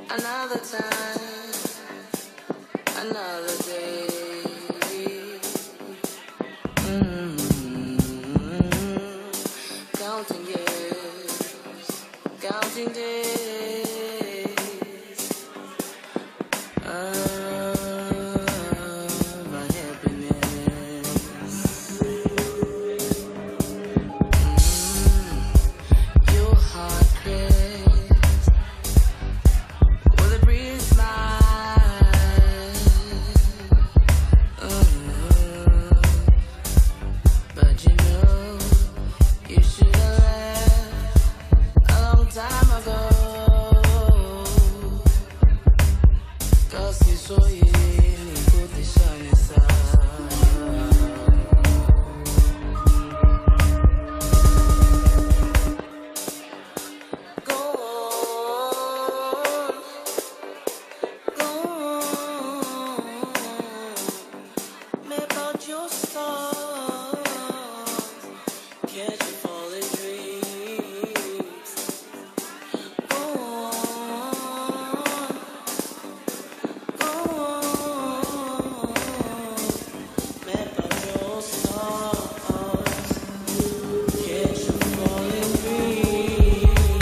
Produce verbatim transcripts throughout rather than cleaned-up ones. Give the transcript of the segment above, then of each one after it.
Another time, another day. Mm-hmm. Counting years, counting days of my happiness. Mm-hmm. Your heart craves with a breeze smile. Mm-hmm. But you know you should have left a long time ago. 'Cause you saw you didn't put the shiny side. Go on, go on, map out your stars, catch your falling dreams. Go on, go on, map out your stars, catch your falling dreams.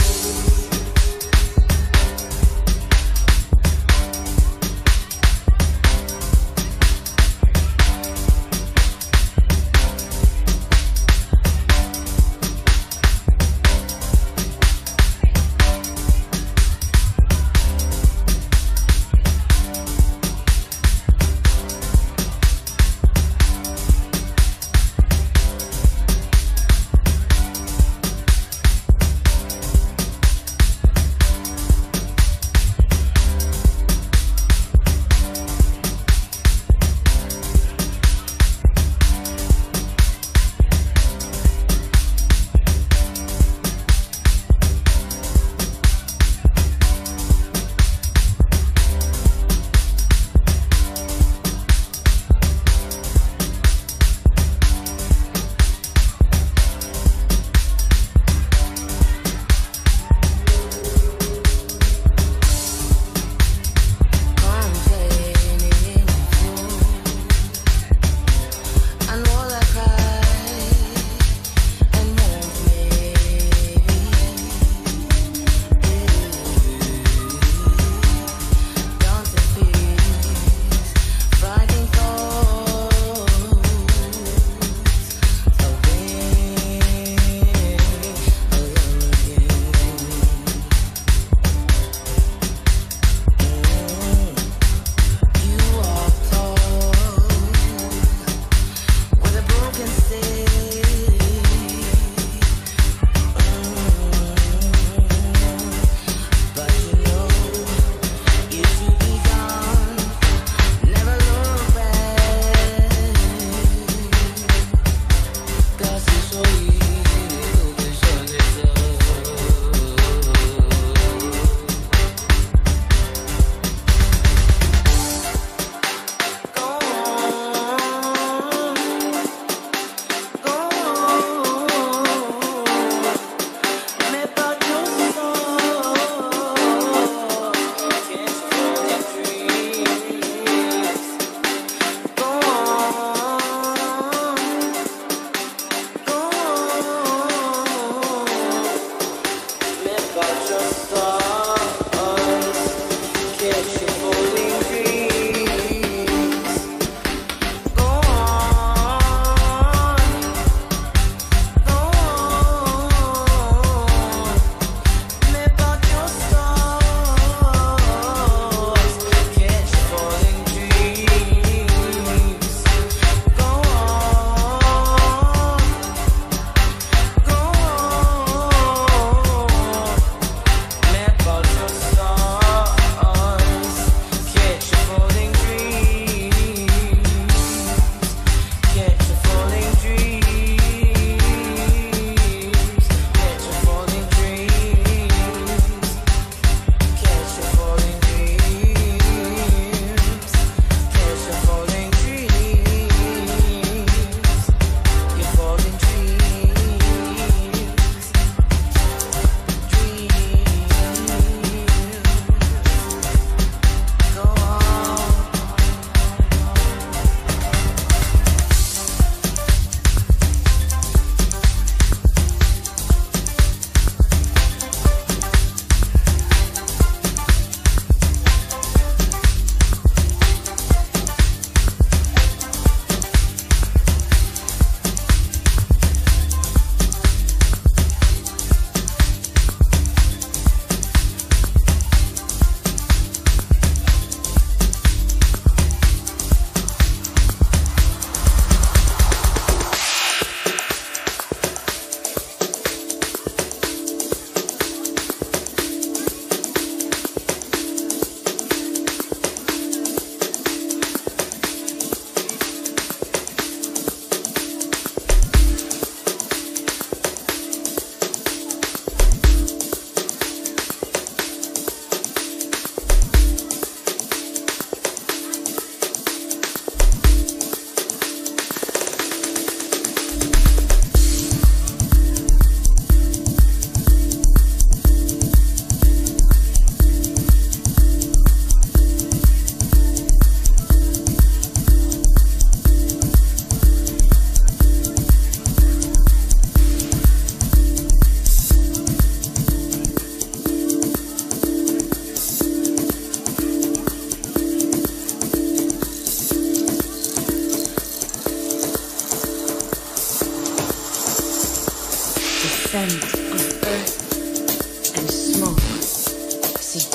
About your stars.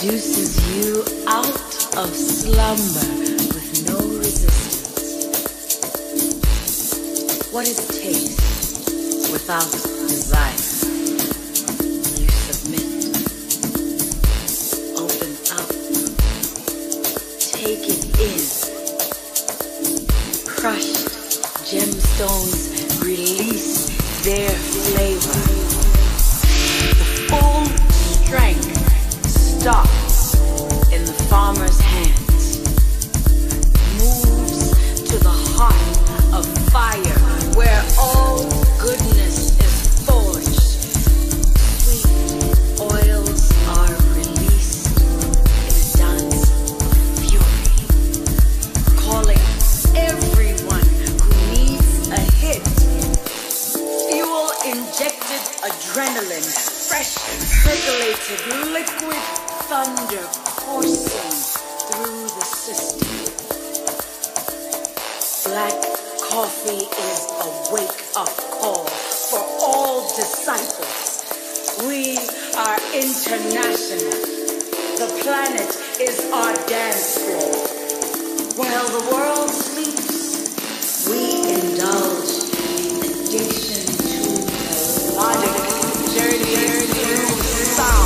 seduces you out of slumber with no resistance. What is taste without desire? You submit. Open up. Take it in. Crushed gemstones release their flavor. The full strength stops in the farmer's hands, moves to the heart of fire where all goodness is forged. Sweet oils are released in a dance of fury, calling everyone who needs a hit. Fuel injected adrenaline, fresh circulated liquid thunder coursing through the system. Black coffee is a wake-up call for all disciples. We are international. The planet is our dance floor. While the world sleeps, we indulge in addiction to melodic journey through sound.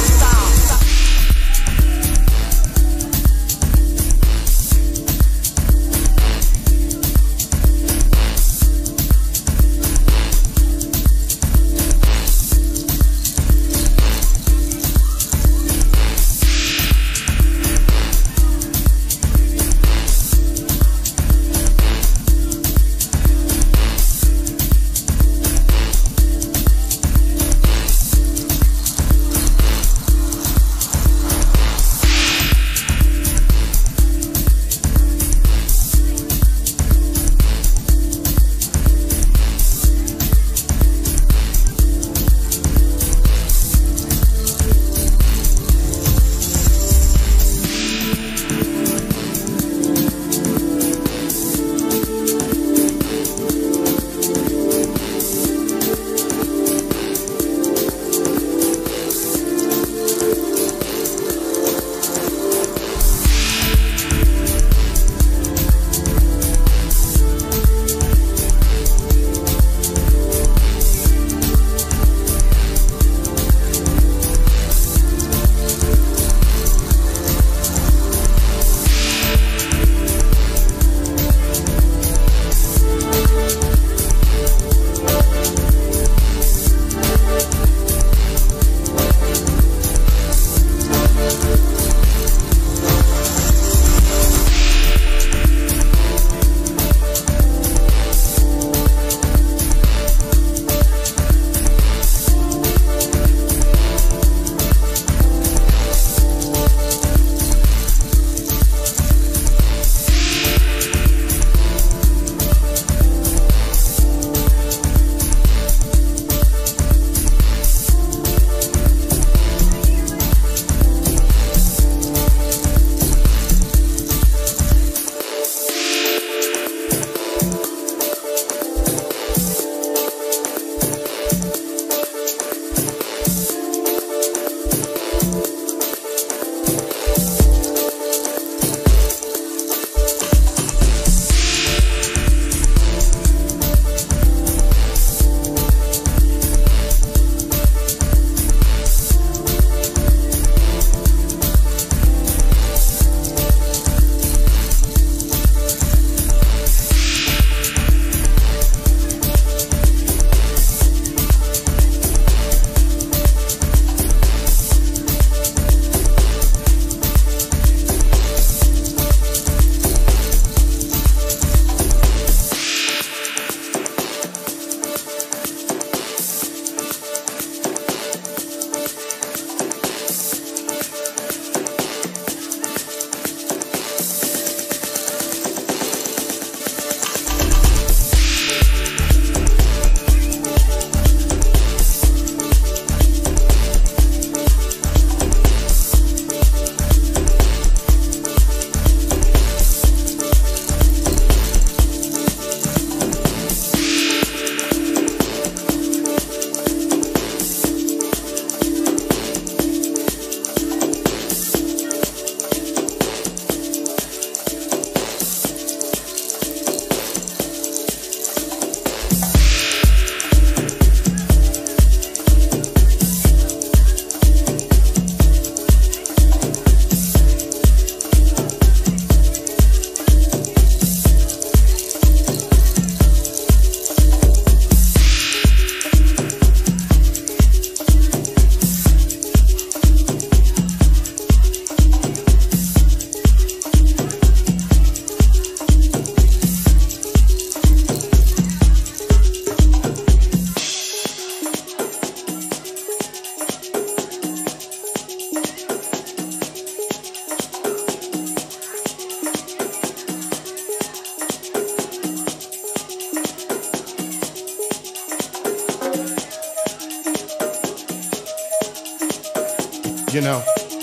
You know,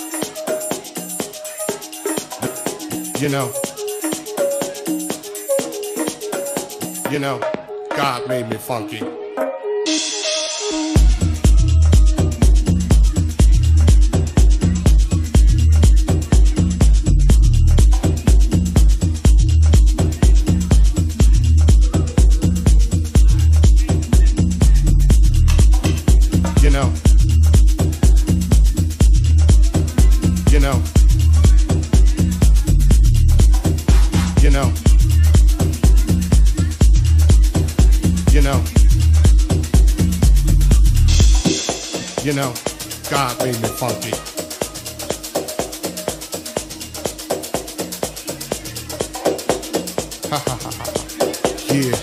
you know, you know, God made me funky. You know, you know, you know, you know, you know, God made me funky. Ha ha ha ha. Yeah.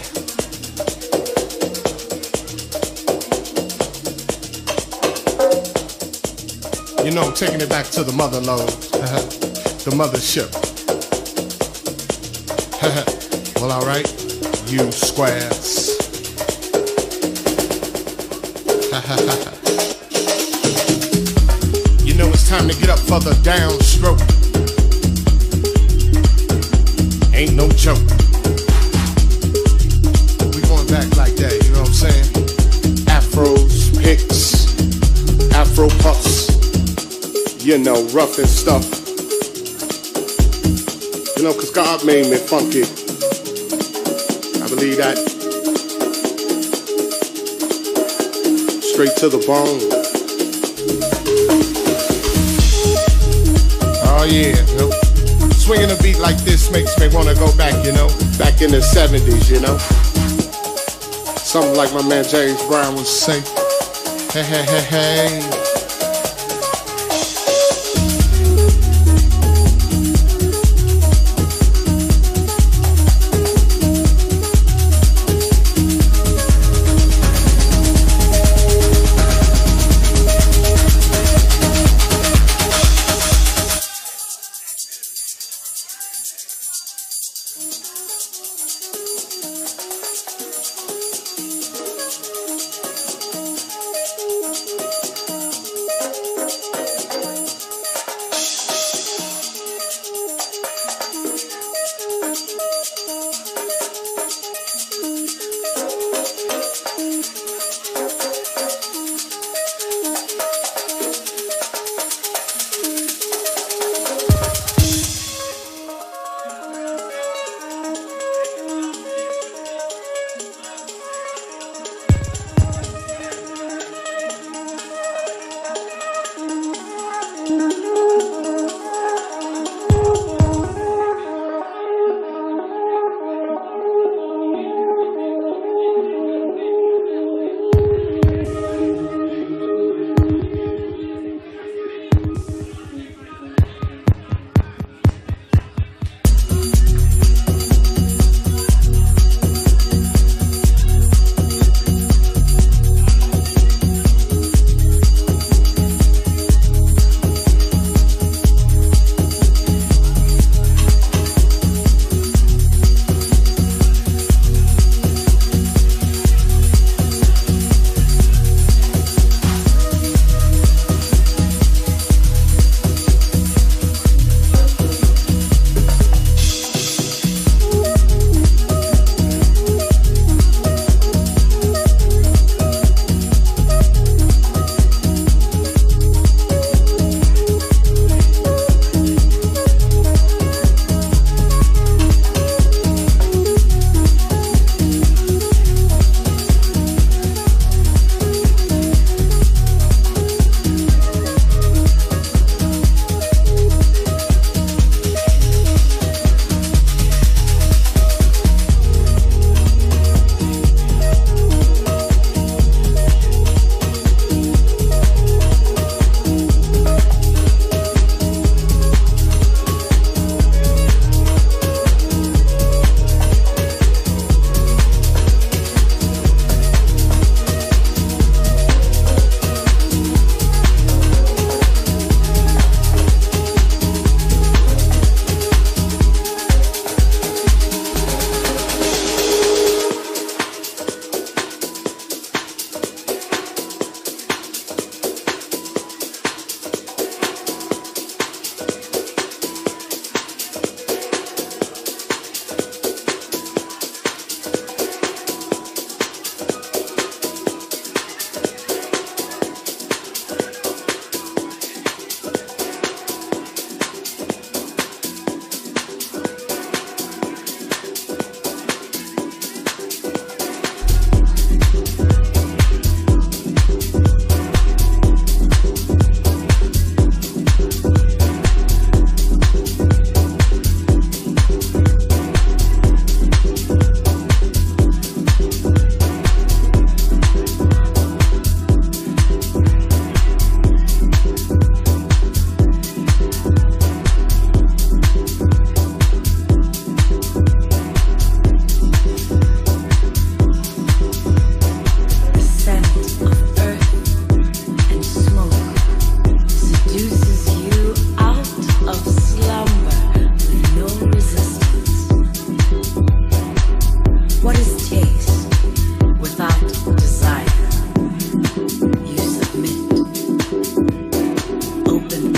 You know, taking it back to the mother lode, the mothership. Well, all right, you squares. You know it's time to get up for the downstroke. Ain't no joke. We going back like that, you know what I'm saying? Afros, picks, Afro puffs. You know, rough and stuff. You know, cause God made me funky. I believe that. Straight to the bone. Oh yeah, you know. Swinging a beat like this makes me wanna go back, you know. Back in the seventies, you know. Something like my man James Brown would say. Hey, hey, hey, hey.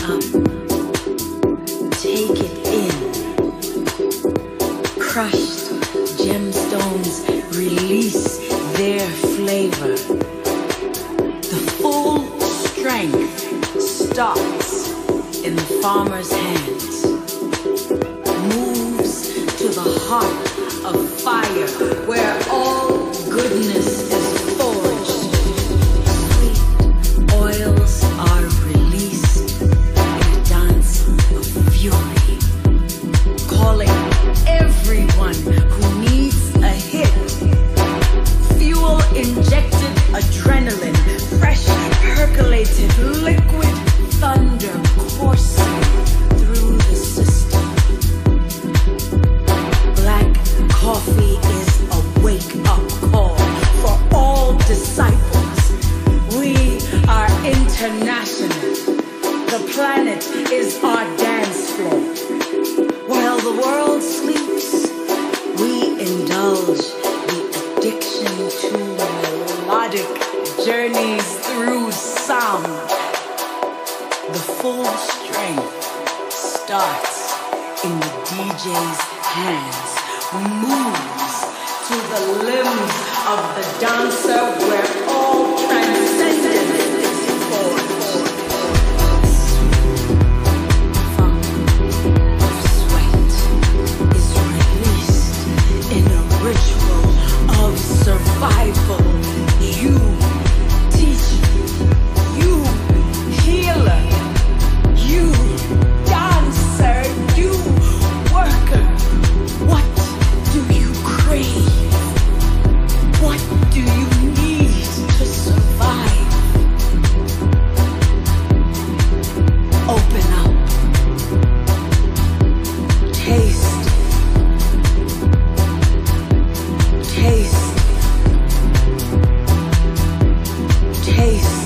up. Take it in. Crushed gemstones release their flavor. The full strength starts in the farmer's hands. Moves to the heart of fire where all goodness is forged. Sweet oils are released in a dance of fury, calling everyone who needs a hit. Fuel injected adrenaline, fresh percolated liquid thunder coursing through the system. Black coffee is a wake-up call for all disciples. We are international. The planet is our dance floor. While the world sleeps, we indulge the addiction to melodic journeys through sound. The full strength starts in the D J's hands, moves to the limbs of the dancer where all transcendence is forged. Funk of sweat is released in a ritual of survival. You teacher, you healer, you dancer, you worker. What do you crave? What do you need to survive? Open up. Taste. Taste. Taste.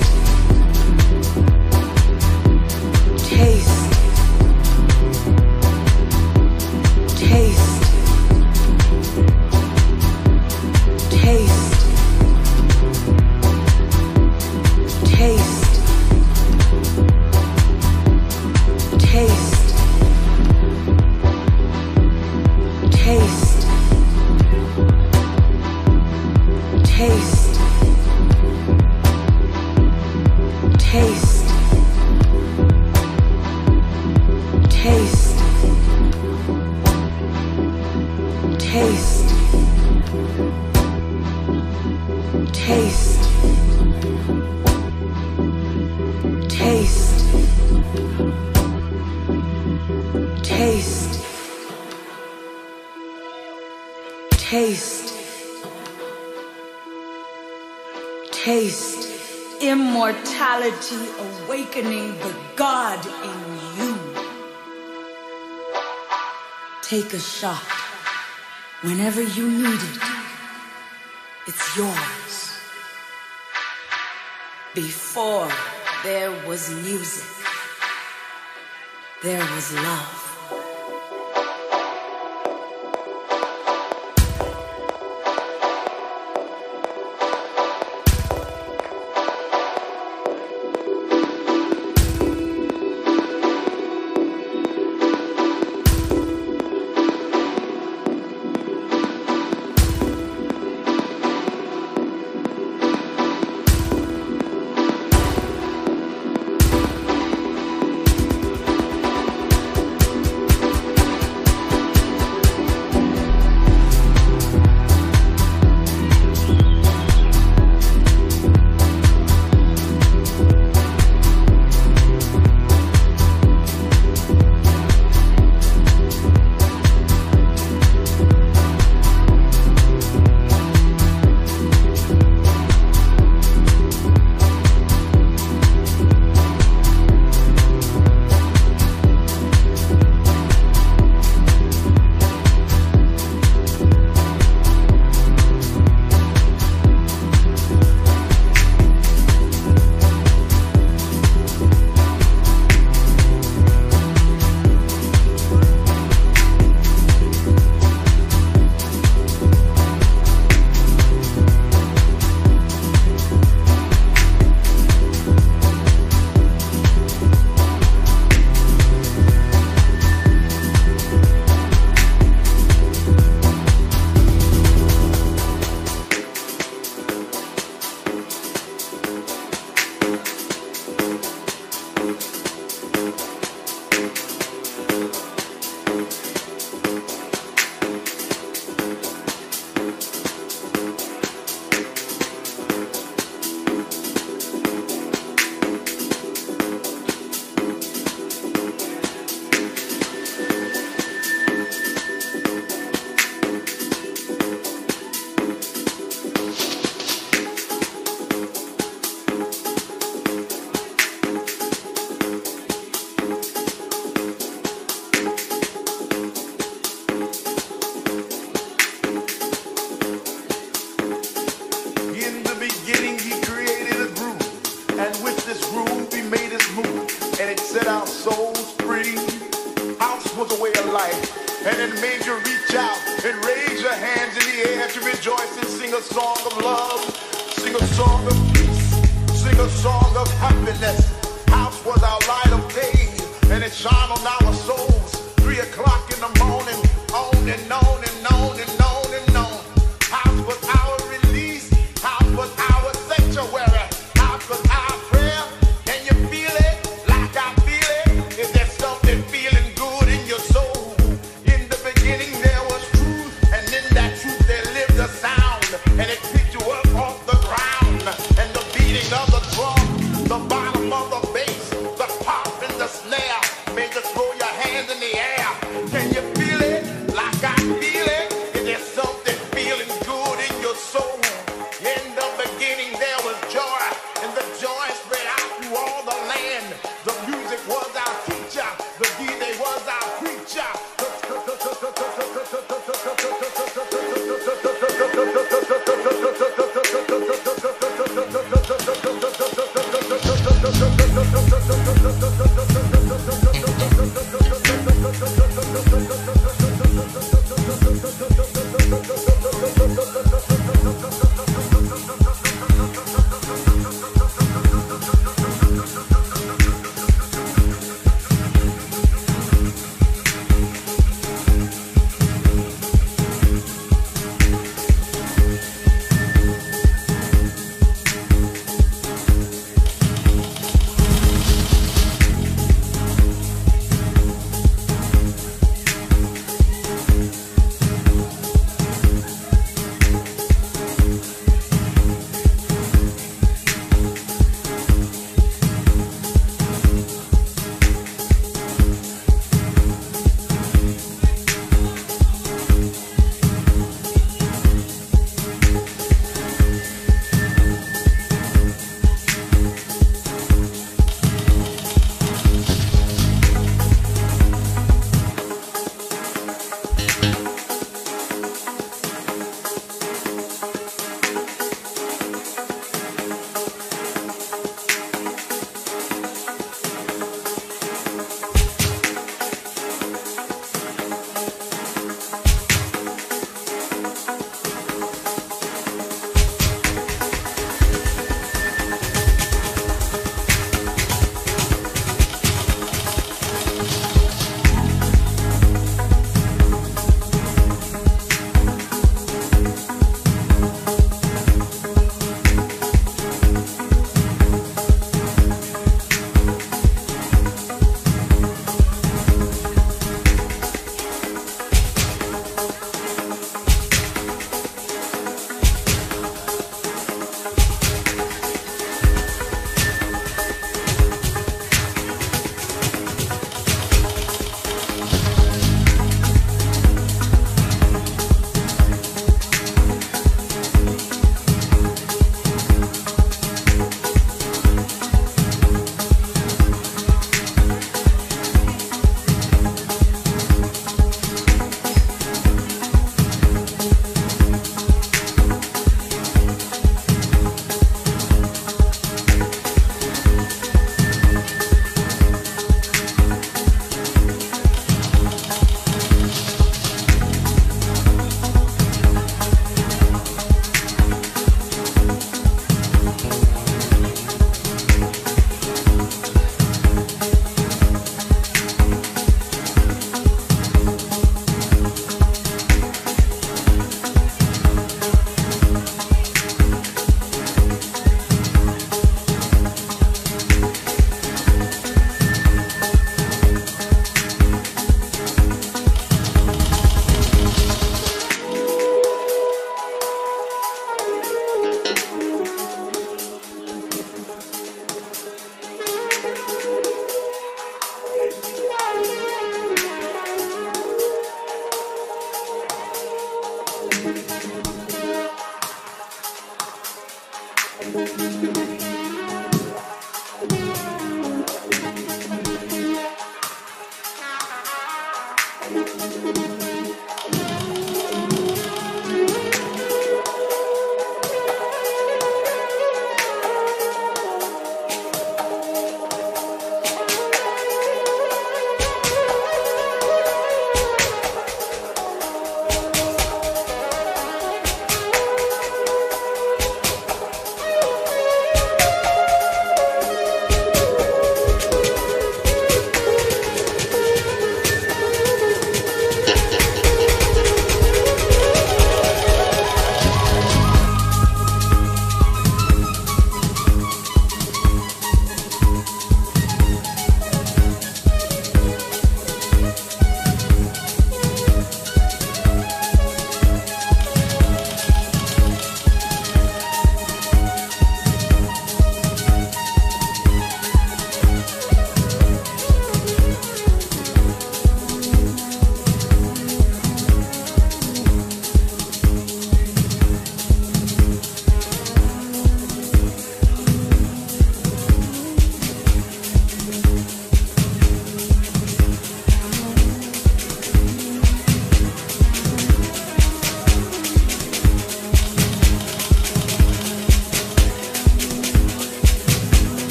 Taste. Taste. Taste. Taste. Taste. Taste. Taste. Taste. Taste. Taste. Taste. Taste. Taste. Taste. Taste. Immortality awakening the God in you. Take a shot whenever you need it. It's yours. Before there was music, there was love. set our souls free. House was a way of life, and it made you reach out and raise your hands in the air to rejoice and sing a song of love, sing a song of peace, sing a song of happiness. House was our light of day, and it shone on our souls. Three o'clock in the morning, on and on and on and on and on. House was our release, house was our sanctuary, house was our prayer. Can you feel it like I feel it? Is there something feeling good in your soul? In the beginning there was truth, and in that truth there lived a sound, and it picked you up off the ground. And the beating of the drum, the bottom of the bass, the pop and the snare made you throw your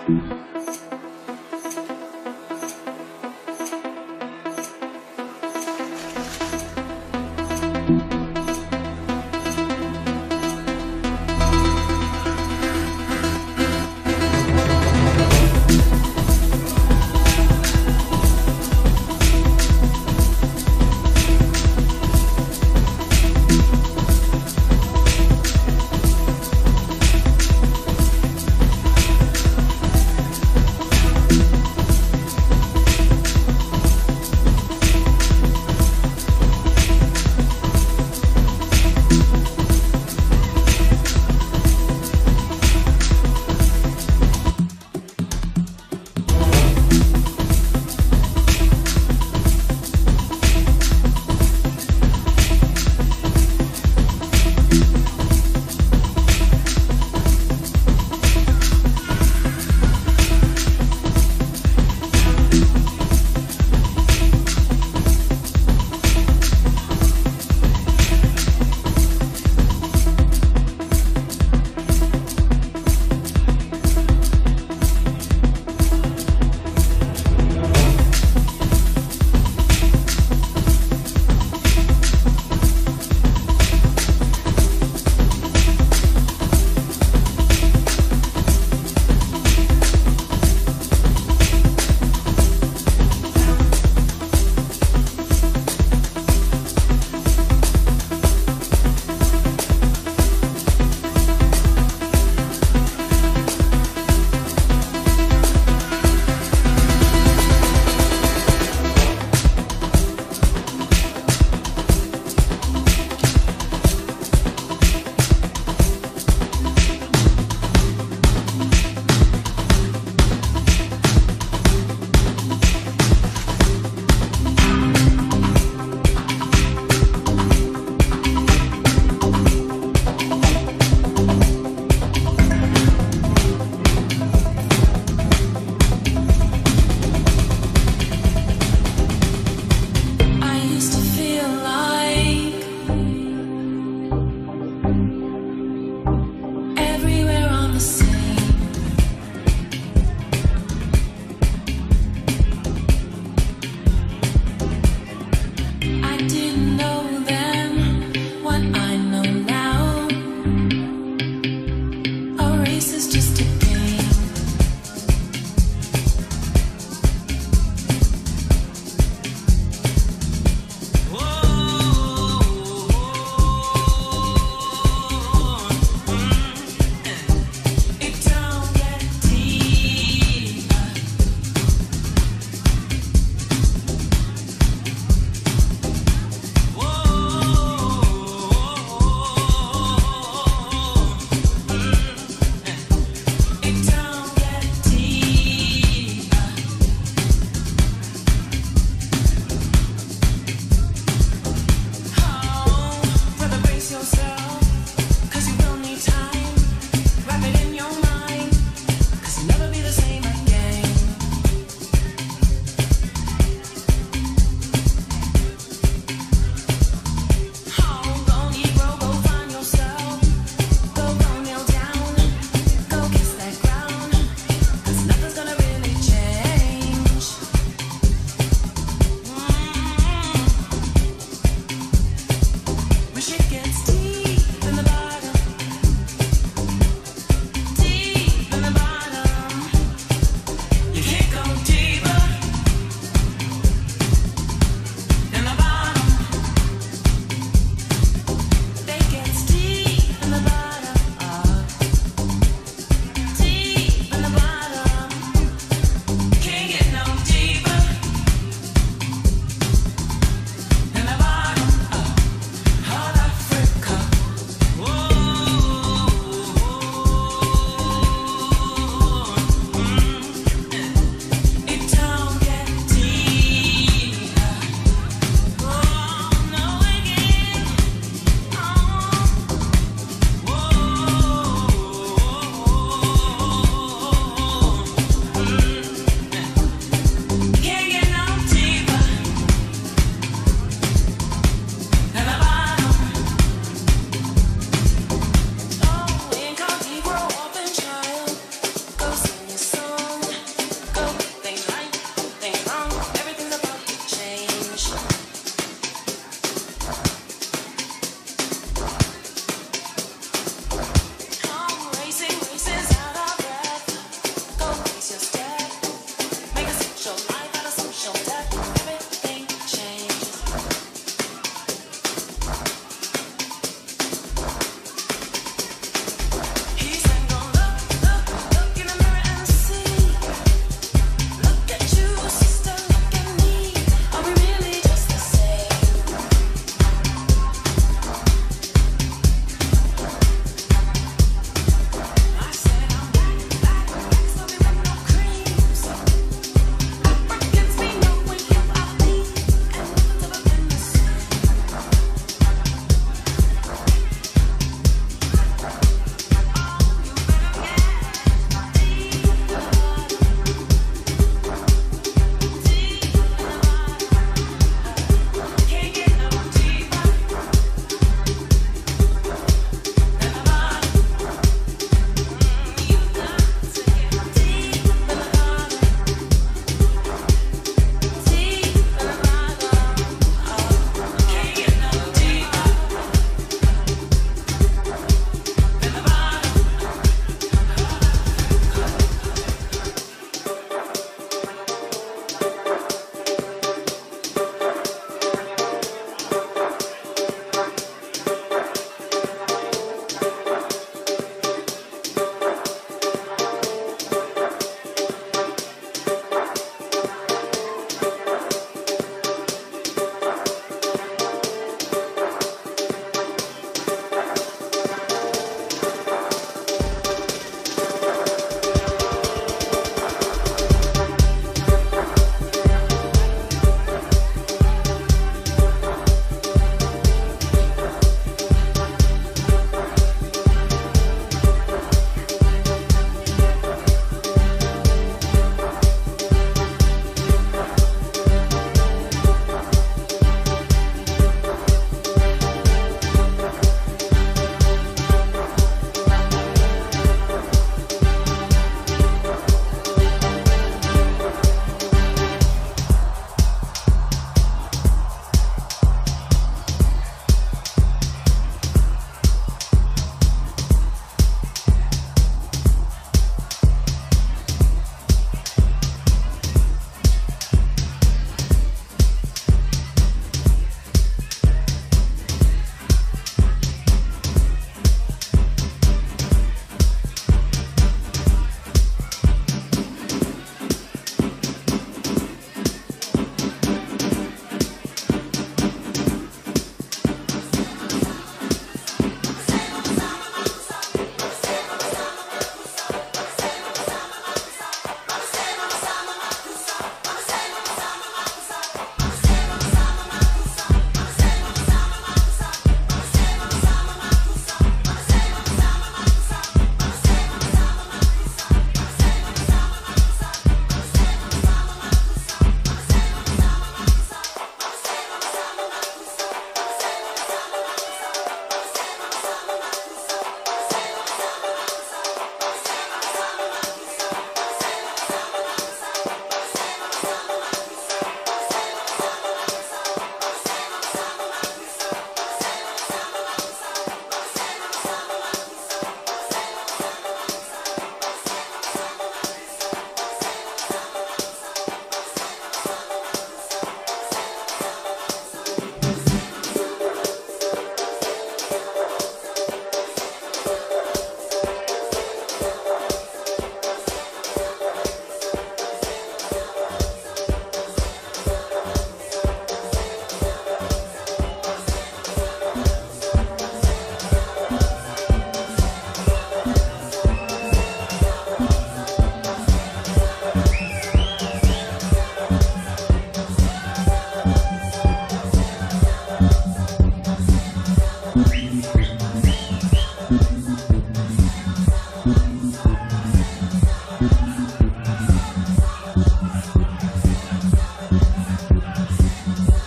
Whoa.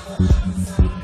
Outside.